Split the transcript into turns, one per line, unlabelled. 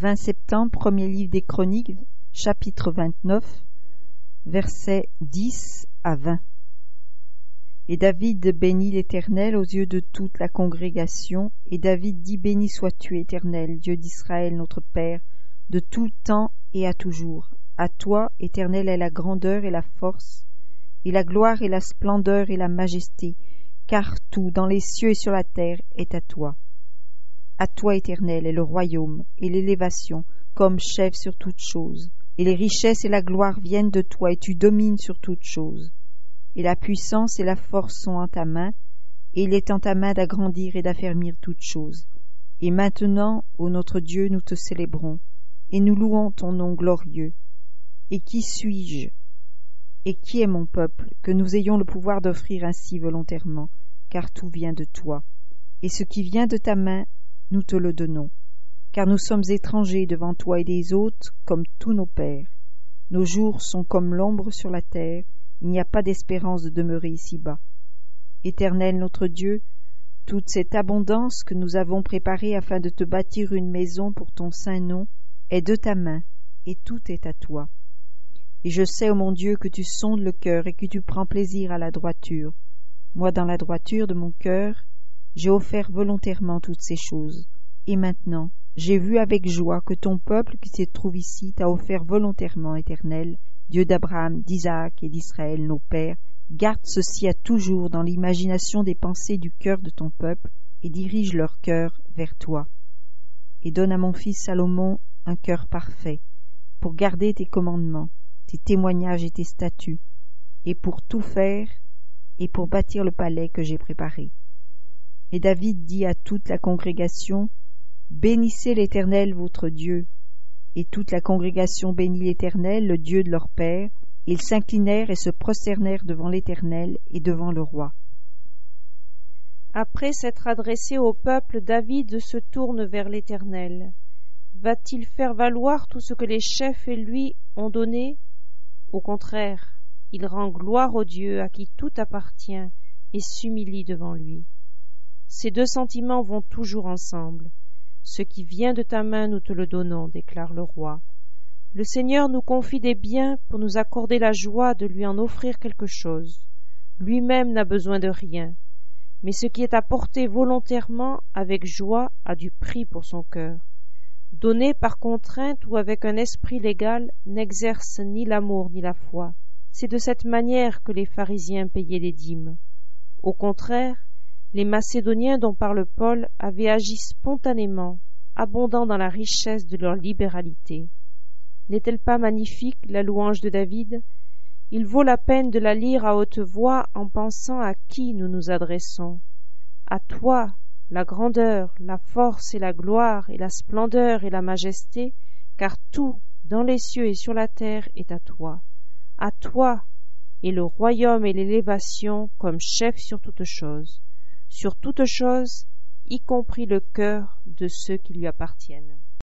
20 septembre, premier livre des Chroniques, chapitre 29, versets 10 à 20. Et David bénit l'Éternel aux yeux de toute la congrégation, et David dit: Béni sois-tu, Éternel, Dieu d'Israël, notre Père, de tout temps et à toujours. À toi, Éternel, est la grandeur et la force, et la gloire et la splendeur et la majesté, car tout, dans les cieux et sur la terre, est à toi. À toi, Éternel, est le royaume et l'élévation, comme chef sur toutes choses, et les richesses et la gloire viennent de toi, et tu domines sur toutes choses. Et la puissance et la force sont en ta main, et il est en ta main d'agrandir et d'affermir toutes choses. Et maintenant, ô notre Dieu, nous te célébrons, et nous louons ton nom glorieux. Et qui suis-je? Et qui est mon peuple, que nous ayons le pouvoir d'offrir ainsi volontairement, car tout vient de toi. Et ce qui vient de ta main, nous te le donnons, car nous sommes étrangers devant toi et des hôtes comme tous nos pères. Nos jours sont comme l'ombre sur la terre, il n'y a pas d'espérance de demeurer ici-bas. Éternel notre Dieu, toute cette abondance que nous avons préparée afin de te bâtir une maison pour ton saint nom est de ta main, et tout est à toi. Et je sais, ô mon Dieu, que tu sondes le cœur et que tu prends plaisir à la droiture. Moi, dans la droiture de mon cœur, j'ai offert volontairement toutes ces choses. Et maintenant, j'ai vu avec joie que ton peuple qui se trouve ici t'a offert volontairement, Éternel, Dieu d'Abraham, d'Isaac et d'Israël, nos pères. Garde ceci à toujours dans l'imagination des pensées du cœur de ton peuple et dirige leur cœur vers toi. Et donne à mon fils Salomon un cœur parfait, pour garder tes commandements, tes témoignages et tes statuts, et pour tout faire, et pour bâtir le palais que j'ai préparé. Et David dit à toute la congrégation: Bénissez l'Éternel votre Dieu. Et toute la congrégation bénit l'Éternel, le Dieu de leur père. Ils s'inclinèrent et se prosternèrent devant l'Éternel et devant le roi.
Après s'être adressé au peuple, David se tourne vers l'Éternel. Va-t-il faire valoir tout ce que les chefs et lui ont donné? Au contraire, il rend gloire au Dieu à qui tout appartient et s'humilie devant lui. Ces deux sentiments vont toujours ensemble. Ce qui vient de ta main, nous te le donnons, déclare le roi. Le Seigneur nous confie des biens pour nous accorder la joie de lui en offrir quelque chose. Lui-même n'a besoin de rien, mais ce qui est apporté volontairement avec joie a du prix pour son cœur. Donné par contrainte ou avec un esprit légal n'exerce ni l'amour ni la foi. C'est de cette manière que les pharisiens payaient les dîmes. Au contraire, les Macédoniens dont parle Paul avaient agi spontanément, abondant dans la richesse de leur libéralité. N'est-elle pas magnifique, la louange de David? Il vaut la peine de la lire à haute voix en pensant à qui nous nous adressons. À toi, la grandeur, la force et la gloire et la splendeur et la majesté, car tout, dans les cieux et sur la terre, est à toi. À toi est le royaume et l'élévation comme chef sur toutes choses, y compris le cœur de ceux qui lui appartiennent.